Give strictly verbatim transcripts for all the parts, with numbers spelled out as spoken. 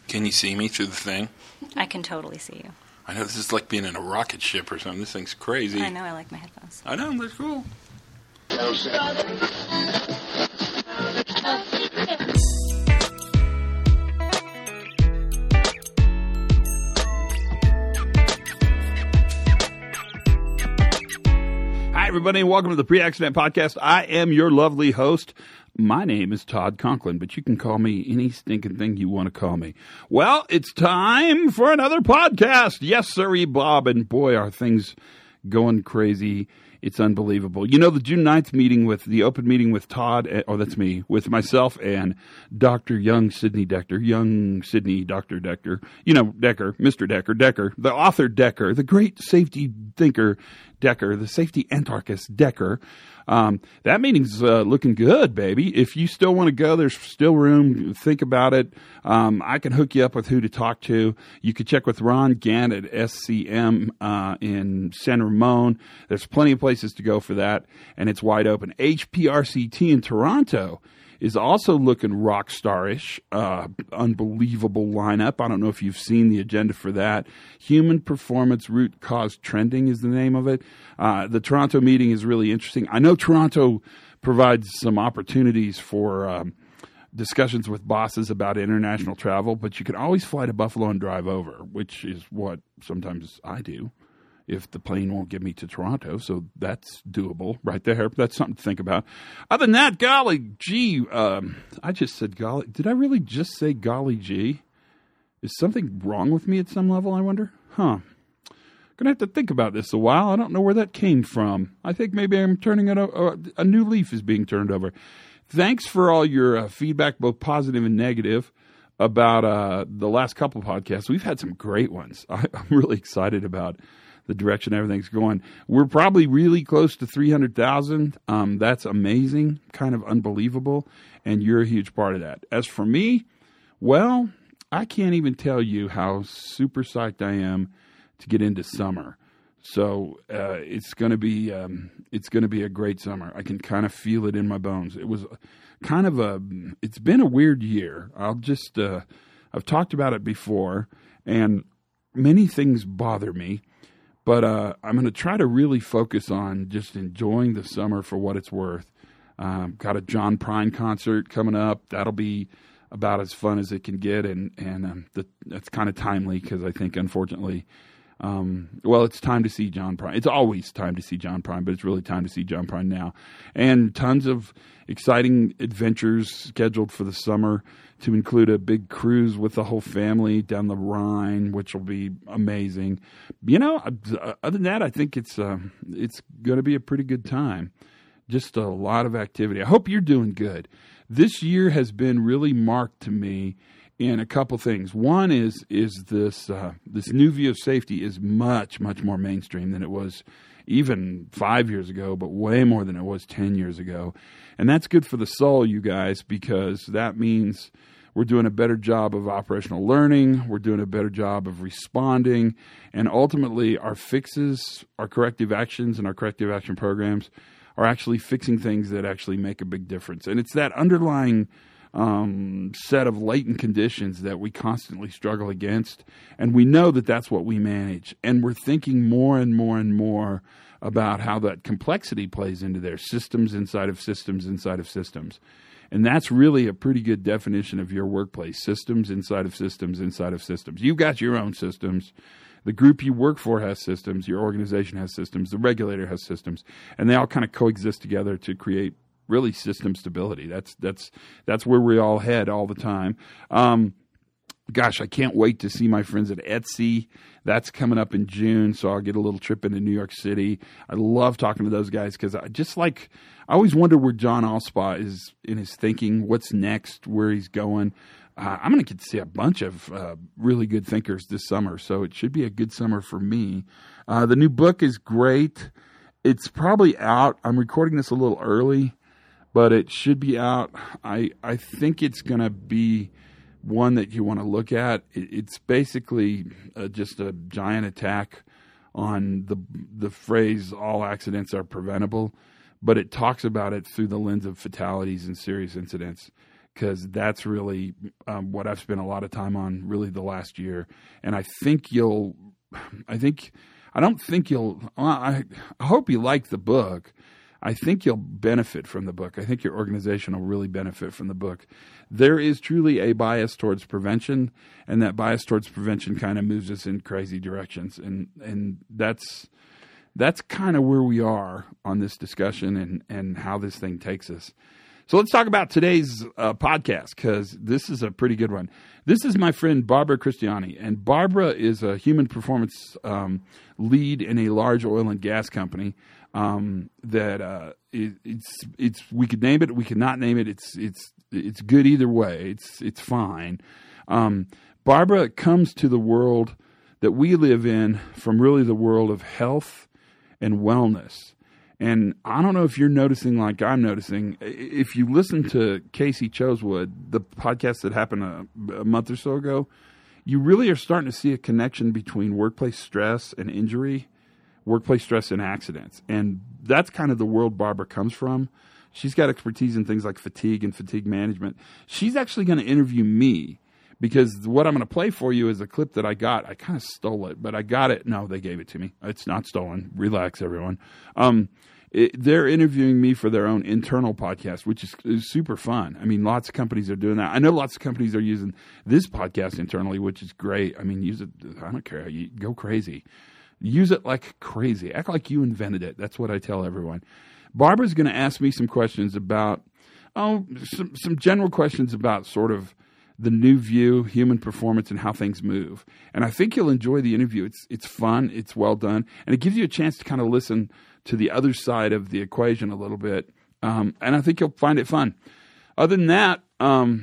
Can you see me through the thing? I can totally see you. I know this is like being in a rocket ship or something. This thing's crazy. I know, I like my headphones. I know, they're cool. Hi, everybody, and welcome to the Pre-Accident Podcast. I am your lovely host. My name is Todd Conklin, but you can call me any stinking thing you want to call me. Well, it's time for another podcast. Yes, sirree, Bob, and boy, are things going crazy. It's unbelievable. You know, the June ninth meeting with the open meeting with Todd, oh, that's me, with myself and Doctor Young Sidney Decker, Young Sidney, Doctor Decker, you know, Decker, Mister Decker, Decker, the author Decker, the great safety thinker Decker, the safety anarchist Decker. Um, that meeting's uh, looking good, baby. If you still want to go, there's still room. Think about it. Um, I can hook you up with who to talk to. You can check with Ron Gant at S C M uh, in San Ramon. There's plenty of places to go for that, and it's wide open. H P R C T in Toronto is also looking rock starish. Uh, unbelievable lineup. I don't know if you've seen the agenda for that. Human Performance Root Cause Trending is the name of it. Uh, the Toronto meeting is really interesting. I know Toronto provides some opportunities for um, discussions with bosses about international travel, but you can always fly to Buffalo and drive over, which is what sometimes I do if the plane won't get me to Toronto. So that's doable right there. That's something to think about. Other than that, golly gee, um, I just said golly. Did I really just say golly gee? Is something wrong with me at some level, I wonder? Huh. Going to have to think about this a while. I don't know where that came from. I think maybe I'm turning it over. A new leaf is being turned over. Thanks for all your uh, feedback, both positive and negative, about uh, the last couple of podcasts. We've had some great ones. I, I'm really excited about the direction everything's going. We're probably really close to three hundred thousand. Um, that's amazing, kind of unbelievable, and you're a huge part of that. As for me, well, I can't even tell you how super psyched I am to get into summer. So uh, it's going to be um, it's going to be a great summer. I can kind of feel it in my bones. It was kind of a it's been a weird year. I'll just uh, I've talked about it before, and many things bother me. But uh, I'm going to try to really focus on just enjoying the summer for what it's worth. Um, got a John Prine concert coming up. That'll be about as fun as it can get, and and um, the, that's kind of timely because I think, unfortunately, um, well, it's time to see John Prine. It's always time to see John Prine, but it's really time to see John Prine now. And tons of exciting adventures scheduled for the summer, to include a big cruise with the whole family down the Rhine, which will be amazing. You know, other than that, I think it's uh, it's going to be a pretty good time. Just a lot of activity. I hope you're doing good. This year has been really marked to me in a couple things. One is is this uh, this new view of safety is much, much more mainstream than it was even five years ago, but way more than it was ten years ago. And that's good for the soul, you guys, because that means we're doing a better job of operational learning. We're doing a better job of responding. And ultimately, our fixes, our corrective actions, and our corrective action programs are actually fixing things that actually make a big difference. And it's that underlying um, set of latent conditions that we constantly struggle against. And we know that that's what we manage. And we're thinking more and more and more about how that complexity plays into their systems inside of systems inside of systems. And that's really a pretty good definition of your workplace. Systems inside of systems inside of systems. You've got your own systems. The group you work for has systems. Your organization has systems. The regulator has systems. And they all kind of coexist together to create really system stability. That's that's that's where we all head all the time. Um, gosh, I can't wait to see my friends at Etsy. That's coming up in June, so I'll get a little trip into New York City. I love talking to those guys because I just like, I always wonder where John Allspaw is in his thinking, what's next, where he's going. Uh, I'm going to get to see a bunch of uh, really good thinkers this summer, so it should be a good summer for me. Uh, the new book is great. It's probably out. I'm recording this a little early, but it should be out. I I think it's going to be one that you want to look at. It's basically uh, just a giant attack on the the phrase "all accidents are preventable," but it talks about it through the lens of fatalities and serious incidents. because that's really um, what I've spent a lot of time on really the last year. And I think you'll, I think, I don't think you'll, I, I hope you like the book. I think you'll benefit from the book. I think your organization will really benefit from the book. There is truly a bias towards prevention, and that bias towards prevention kind of moves us in crazy directions. And and that's that's kind of where we are on this discussion and, and how this thing takes us. So let's talk about today's uh, podcast, because this is a pretty good one. This is my friend Barbara Christiani, and Barbara is a human performance um, lead in a large oil and gas company. Um, that uh, it, it's it's we could name it, we could not name it. It's it's it's good either way. It's it's fine. Um, Barbara comes to the world that we live in from really the world of health and wellness. And I don't know if you're noticing like I'm noticing. If you listen to Casey Chosewood, the podcast that happened a, a month or so ago, you really are starting to see a connection between workplace stress and injury, workplace stress and accidents. And that's kind of the world Barbara comes from. She's got expertise in things like fatigue and fatigue management. She's actually going to interview me, because what I'm going to play for you is a clip that I got. I kind of stole it, but I got it. No, they gave it to me. It's not stolen. Relax, everyone. Um, it, they're interviewing me for their own internal podcast, which is, is super fun. I mean, lots of companies are doing that. I know lots of companies are using this podcast internally, which is great. I mean, use it. I don't care. You go crazy. Use it like crazy. Act like you invented it. That's what I tell everyone. Barbara's going to ask me some questions about, oh, some, some general questions about sort of the new view, human performance, and how things move. And I think you'll enjoy the interview. It's it's fun. It's well done. And it gives you a chance to kind of listen to the other side of the equation a little bit. Um, and I think you'll find it fun. Other than that, um,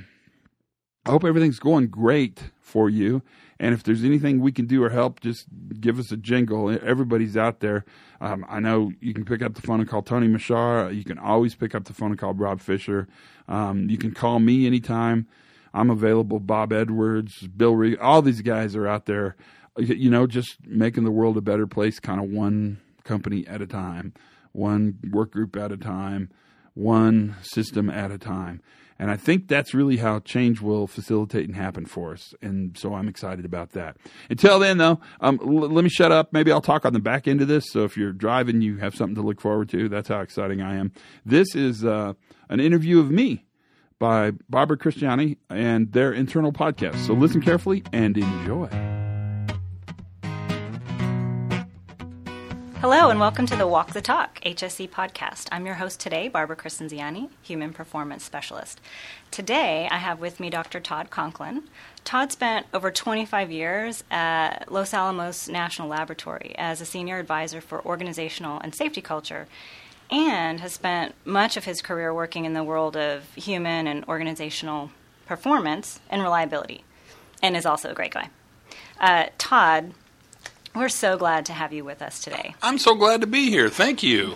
I hope everything's going great for you. And if there's anything we can do or help, just give us a jingle. Everybody's out there. Um, I know you can pick up the phone and call Tony Mashar. You can always pick up the phone and call Rob Fisher. Um, you can call me anytime. I'm available. Bob Edwards, Bill Reed, all these guys are out there, you know, just making the world a better place, kind of one company at a time, one work group at a time, one system at a time. And I think that's really how change will facilitate and happen for us. And so I'm excited about that. Until then, though, um, l- let me shut up. Maybe I'll talk on the back end of this. So if you're driving, you have something to look forward to. That's how exciting I am. This is uh, an interview of me by Barbara Christiani and their internal podcast. So listen carefully and enjoy. Hello and welcome to the Walk the Talk H S C podcast. I'm your host today, Barbara Christiani, Human Performance Specialist. Today I have with me Doctor Todd Conklin. Todd spent over twenty-five years at Los Alamos National Laboratory as a senior advisor for organizational and safety culture, and has spent much of his career working in the world of human and organizational performance and reliability, and is also a great guy. Uh, Todd, we're so glad to have you with us today. I'm so glad to be here. Thank you.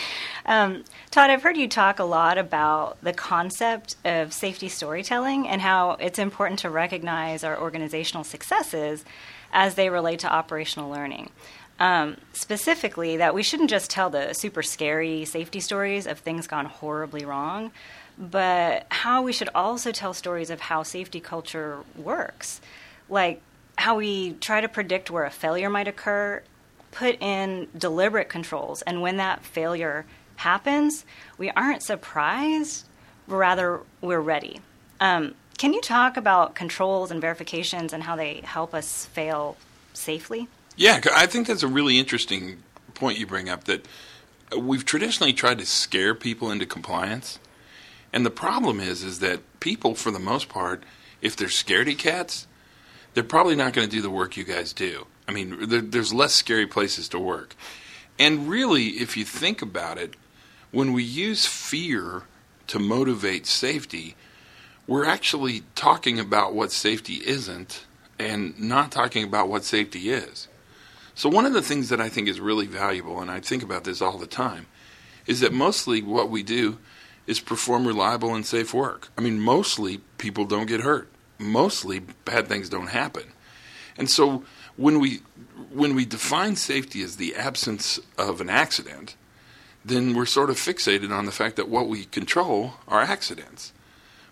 Um, Todd, I've heard you talk a lot about the concept of safety storytelling and how it's important to recognize our organizational successes as they relate to operational learning. Um, specifically, that we shouldn't just tell the super scary safety stories of things gone horribly wrong, but how we should also tell stories of how safety culture works, like how we try to predict where a failure might occur, put in deliberate controls, and when that failure happens, we aren't surprised, but rather we're ready. Um, can you talk about controls and verifications and how they help us fail safely? Yeah, I think that's a really interesting point you bring up, that we've traditionally tried to scare people into compliance. And the problem is, is that people, for the most part, if they're scaredy cats, they're probably not going to do the work you guys do. I mean, there, there's less scary places to work. And really, if you think about it, when we use fear to motivate safety, we're actually talking about what safety isn't and not talking about what safety is. So one of the things that I think is really valuable, and I think about this all the time, is that mostly what we do is perform reliable and safe work. I mean, mostly people don't get hurt. Mostly bad things don't happen. And so when we when we define safety as the absence of an accident, then we're sort of fixated on the fact that what we control are accidents.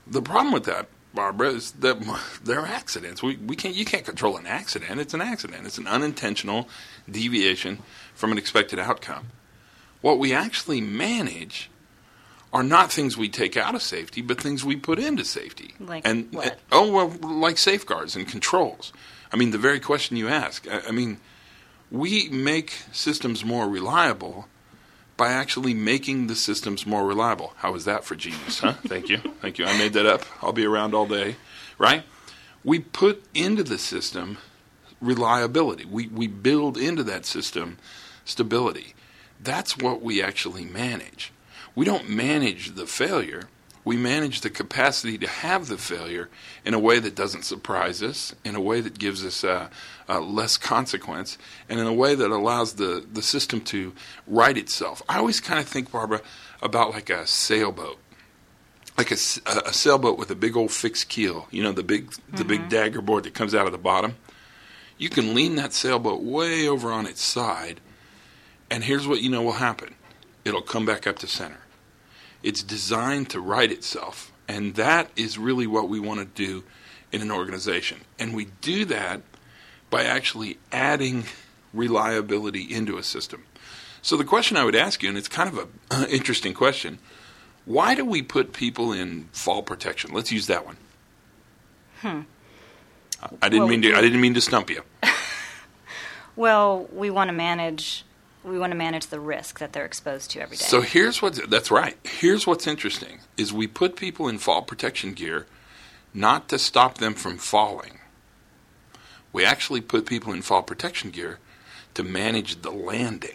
the problem with that, Barbara, is that they're accidents. We we can't you can't control an accident. It's an accident. It's an unintentional deviation from an expected outcome. What we actually manage are not things we take out of safety, but things we put into safety. Like and, what? and oh well, like safeguards and controls. I mean, the very question you ask. I, I mean, we make systems more reliable by actually making the systems more reliable. How is that for genius, huh? Thank you. Thank you. I made that up. I'll be around all day, right? We put into the system reliability. We we build into that system stability. That's what we actually manage. We don't manage the failure. We manage the capacity to have the failure in a way that doesn't surprise us, in a way that gives us uh, uh, less consequence, and in a way that allows the, the system to right itself. I always kind of think, Barbara, about like a sailboat, like a, a sailboat with a big old fixed keel. You know, the big the mm-hmm. big dagger board that comes out of the bottom. You can lean that sailboat way over on its side, and here's what you know will happen. It'll come back up to center. It's designed to right itself, and that is really what we want to do in an organization. And we do that by actually adding reliability into a system. So the question I would ask you, and it's kind of an uh, interesting question, why do we put people in fall protection? Let's use that one. Hmm. I didn't well, mean to. I didn't mean to stump you. Well, we want to manage. We want to manage the risk that they're exposed to every day. So here's what's, that's right. Here's what's interesting, is we put people in fall protection gear not to stop them from falling. We actually put people in fall protection gear to manage the landing.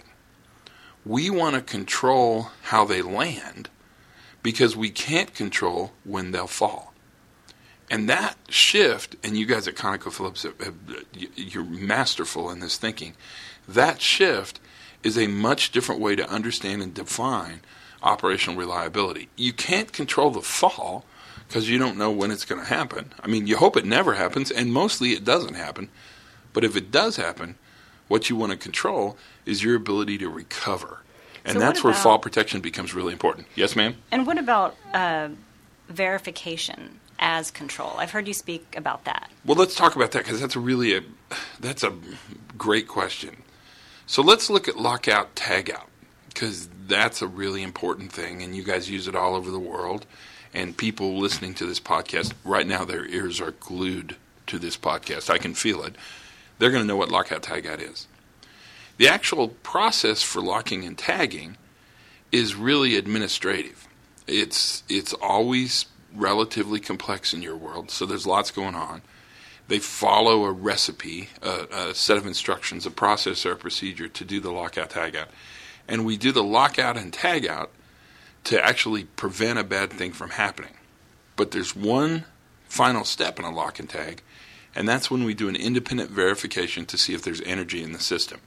We want to control how they land because we can't control when they'll fall. And that shift, and you guys at ConocoPhillips, have, have, you're masterful in this thinking, that shift is a much different way to understand and define operational reliability. You can't control the fall because you don't know when it's going to happen. I mean, you hope it never happens, and mostly it doesn't happen. But if it does happen, what you want to control is your ability to recover. And so that's where about, fall protection becomes really important. Yes, ma'am? And what about uh, verification as control? I've heard you speak about that. Well, let's talk about that because that's a really a, that's a great question. So let's look at lockout, tagout, because that's a really important thing, and you guys use it all over the world. And people listening to this podcast, right now their ears are glued to this podcast. I can feel it. They're going to know what lockout, tagout is. The actual process for locking and tagging is really administrative. It's it's always relatively complex in your world, so there's lots going on. They follow a recipe, a, a set of instructions, a process or a procedure to do the lockout, tagout. And we do the lockout and tagout to actually prevent a bad thing from happening. But there's one final step in a lock and tag, and that's when we do an independent verification to see if there's energy in the system.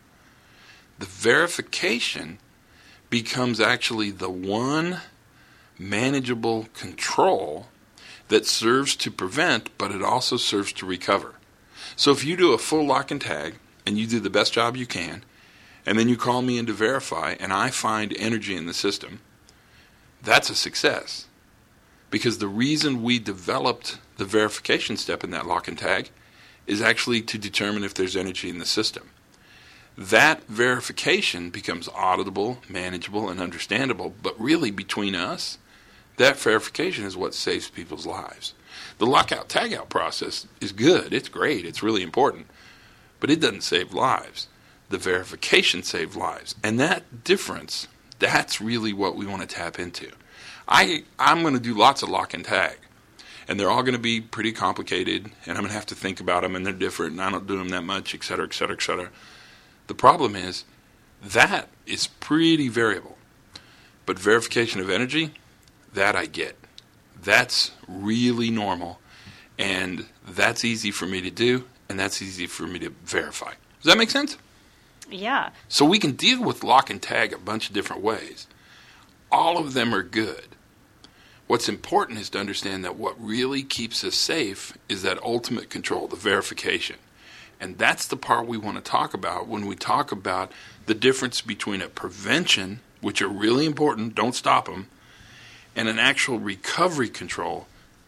The verification becomes actually the one manageable control that serves to prevent, but it also serves to recover. So if you do a full lock and tag, and you do the best job you can, and then you call me in to verify, and I find energy in the system, that's a success. Because the reason we developed the verification step in that lock and tag is actually to determine if there's energy in the system. That verification becomes auditable, manageable, and understandable, but really between us, that verification is what saves people's lives. The lockout tagout process is good. It's great. It's really important. But it doesn't save lives. The verification saves lives. And that difference, that's really what we want to tap into. I, I'm going to do lots of lock and tag. And they're all going to be pretty complicated. And I'm going to have to think about them. And they're different. And I don't do them that much, et cetera, et cetera, et cetera. The problem is that is pretty variable. But verification of energy, that I get. That's really normal, and that's easy for me to do, and that's easy for me to verify. Does that make sense? Yeah. So we can deal with lock and tag a bunch of different ways. All of them are good. What's important is to understand that what really keeps us safe is that ultimate control, the verification. And that's the part we want to talk about when we talk about the difference between a prevention, which are really important, don't stop them, and an actual recovery control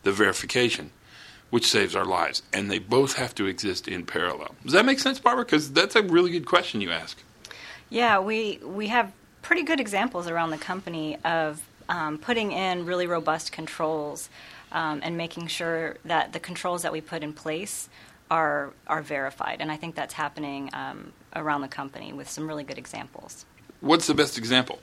the verification, which saves our lives. And they both have to exist in parallel. Does that make sense, Barbara? Because that's a really good question you ask. Yeah, we, we have pretty good examples around the company of um, putting in really robust controls um, and making sure that the controls that we put in place are are verified. And I think that's happening um, around the company with some really good examples. What's the best example?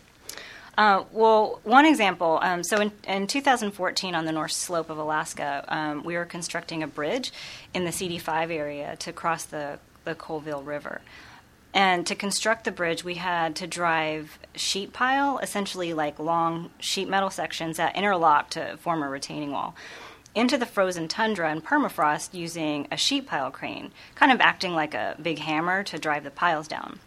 Uh, well, one example, um, so in, in two thousand fourteen on the North Slope of Alaska, um, we were constructing a bridge in the C D five area to cross the, the Colville River. And to construct the bridge, we had to drive sheet pile, essentially like long sheet metal sections that interlock to form a retaining wall, into the frozen tundra and permafrost using a sheet pile crane, kind of acting like a big hammer to drive the piles down.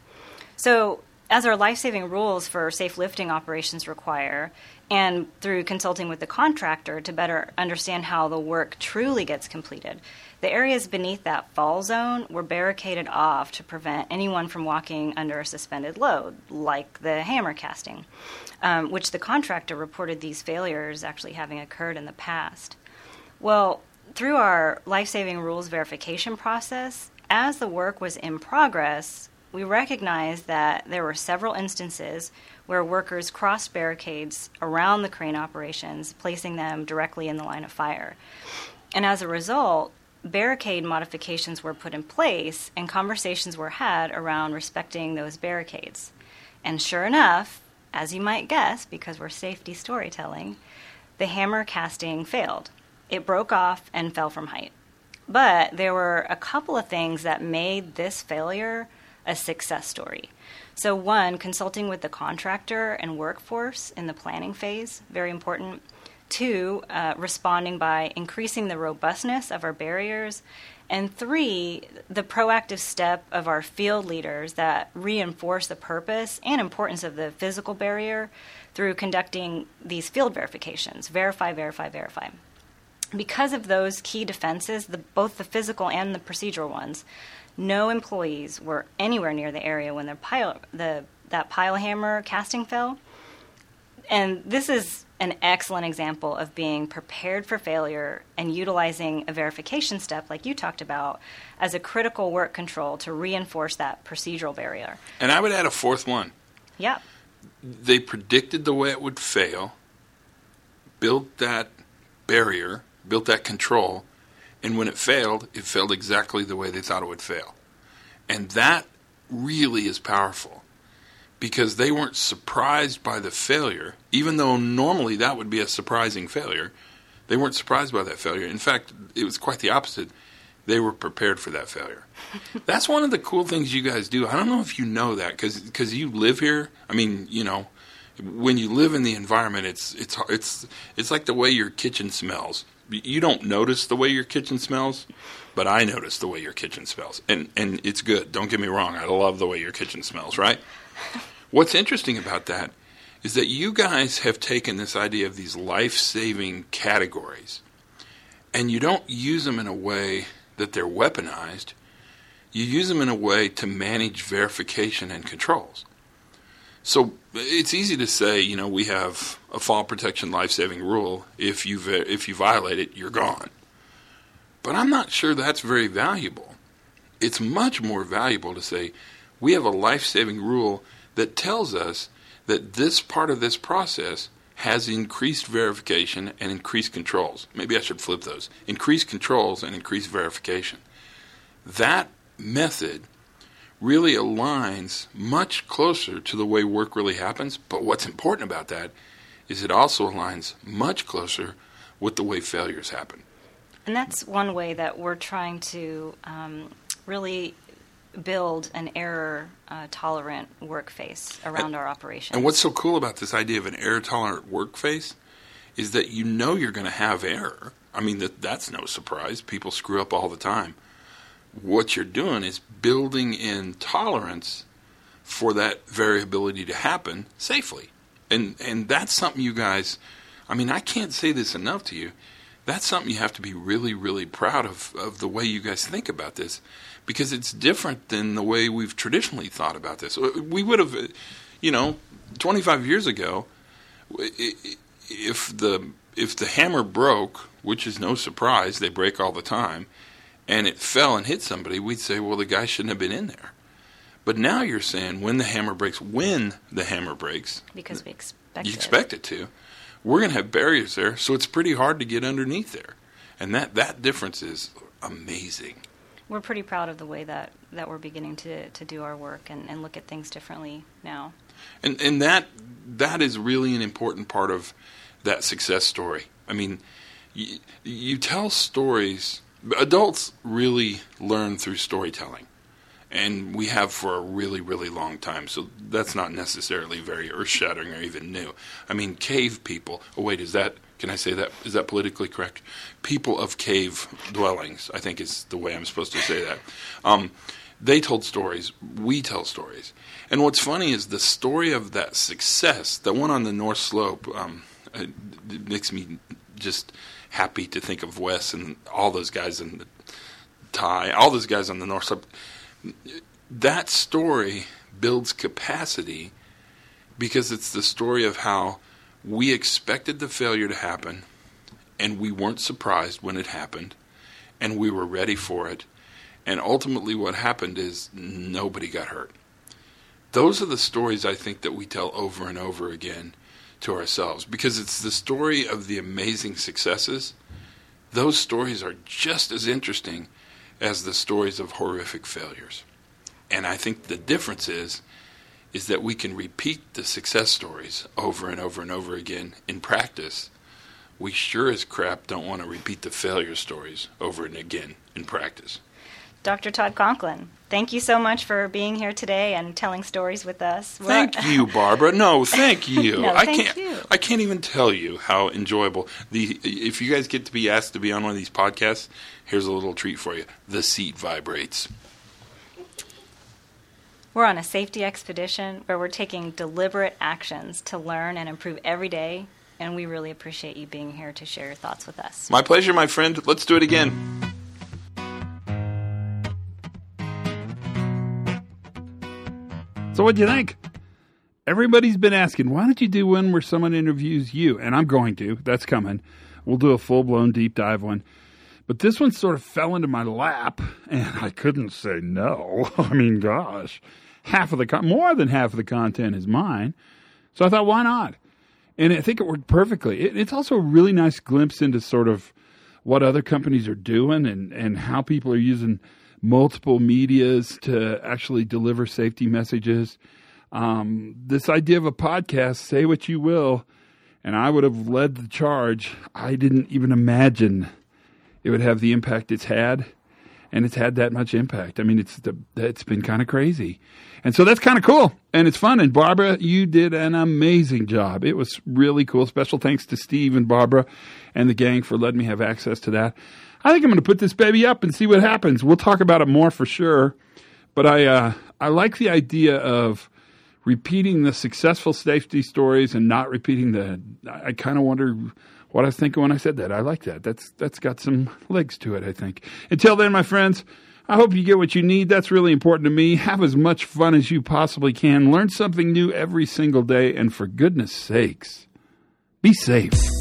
So as our life-saving rules for safe lifting operations require, and through consulting with the contractor to better understand how the work truly gets completed, the areas beneath that fall zone were barricaded off to prevent anyone from walking under a suspended load, like the hammer casting, um, which the contractor reported these failures actually having occurred in the past. Well, through our life-saving rules verification process, as the work was in progress, we recognized that there were several instances where workers crossed barricades around the crane operations, placing them directly in the line of fire. And as a result, barricade modifications were put in place and conversations were had around respecting those barricades. And sure enough, as you might guess, because we're safety storytelling, the hammer casting failed. It broke off and fell from height. But there were a couple of things that made this failure a success story. So one, consulting with the contractor and workforce in the planning phase, very important. Two, uh, responding by increasing the robustness of our barriers. And three, the proactive step of our field leaders that reinforce the purpose and importance of the physical barrier through conducting these field verifications. Verify, verify, verify. Because of those key defenses, the, both the physical and the procedural ones, no employees were anywhere near the area when the pile, the that pile hammer casting fell. And this is an excellent example of being prepared for failure and utilizing a verification step like you talked about as a critical work control to reinforce that procedural barrier. And I would add a fourth one. Yeah. They predicted the way it would fail, built that barrier, built that control, and when it failed, it failed exactly the way they thought it would fail. And that really is powerful because they weren't surprised by the failure, even though normally that would be a surprising failure. They weren't surprised by that failure. In fact, it was quite the opposite. They were prepared for that failure. That's one of the cool things you guys do. I don't know if you know that because you live here. I mean, you know, when you live in the environment, it's it's it's it's like the way your kitchen smells. You don't notice the way your kitchen smells, but I notice the way your kitchen smells. And and it's good. Don't get me wrong. I love the way your kitchen smells, right? What's interesting about that is that you guys have taken this idea of these life-saving categories, and you don't use them in a way that they're weaponized. You use them in a way to manage verification and controls. So it's easy to say, you know, we have a fall protection life-saving rule. If you if you violate it, you're gone. But I'm not sure that's very valuable. It's much more valuable to say we have a life-saving rule that tells us that this part of this process has increased verification and increased controls. Maybe I should flip those. Increased controls and increased verification. That method really aligns much closer to the way work really happens. But what's important about that is it also aligns much closer with the way failures happen. And that's one way that we're trying to um, really build an error-tolerant uh, work face around and, our operations. And what's so cool about this idea of an error-tolerant work face is that you know you're going to have error. I mean, that that's no surprise. People screw up all the time. What you're doing is building in tolerance for that variability to happen safely. And and that's something you guys, I mean, I can't say this enough to you. That's something you have to be really, really proud of, of the way you guys think about this, because it's different than the way we've traditionally thought about this. We would have, you know, twenty-five years ago, if the if the hammer broke, which is no surprise, they break all the time, and it fell and hit somebody, we'd say, well, the guy shouldn't have been in there. But now you're saying when the hammer breaks, when the hammer breaks, because we expect you it. expect it to, we're going to have barriers there, so it's pretty hard to get underneath there. And that, that difference is amazing. We're pretty proud of the way that, that we're beginning to, to do our work and, and look at things differently now. And and that that is really an important part of that success story. I mean, you, you tell stories. Adults really learn through storytelling, and we have for a really, really long time. So that's not necessarily very earth-shattering or even new. I mean, cave people. Oh, wait, is that? Can I say that? Is that politically correct? People of cave dwellings, I think is the way I'm supposed to say that. Um, they told stories. We tell stories. And what's funny is the story of that success, the one on the North Slope, um, it, it makes me just happy to think of Wes and all those guys in the Ty, all those guys on the North Slope. That story builds capacity because it's the story of how we expected the failure to happen, and we weren't surprised when it happened, and we were ready for it. And ultimately what happened is nobody got hurt. Those are the stories I think that we tell over and over again to ourselves, because it's the story of the amazing successes. Those stories are just as interesting as the stories of horrific failures. And I think the difference is, is that we can repeat the success stories over and over and over again in practice. We sure as crap don't want to repeat the failure stories over and again in practice. Doctor Todd Conklin, thank you so much for being here today and telling stories with us. Thank We're... you, Barbara. No, thank you. no, I thank can't. You. I can't even tell you how enjoyable the. If you guys get to be asked to be on one of these podcasts, here's a little treat for you. The seat vibrates. We're on a safety expedition where we're taking deliberate actions to learn and improve every day, and we really appreciate you being here to share your thoughts with us. My pleasure, my friend. Let's do it again. So what'd you think? Everybody's been asking, why don't you do one where someone interviews you? And I'm going to. That's coming. We'll do a full-blown deep dive one. But this one sort of fell into my lap, and I couldn't say no. I mean, gosh, half of the con- more than half of the content is mine. So I thought, why not? And I think it worked perfectly. It, it's also a really nice glimpse into sort of what other companies are doing and, and how people are using multiple medias to actually deliver safety messages. Um, this idea of a podcast, say what you will, and I would have led the charge. I didn't even imagine it would have the impact it's had, and it's had that much impact. I mean, it's the, it's been kind of crazy. And so that's kind of cool, and it's fun. And Barbara, you did an amazing job. It was really cool. Special thanks to Steve and Barbara and the gang for letting me have access to that. I think I'm going to put this baby up and see what happens. We'll talk about it more for sure. But I uh, I like the idea of repeating the successful safety stories and not repeating the, I kind of wonder what I was thinking when I said that. I like that. That's That's got some legs to it, I think. Until then, my friends, I hope you get what you need. That's really important to me. Have as much fun as you possibly can. Learn something new every single day. And for goodness sakes, be safe.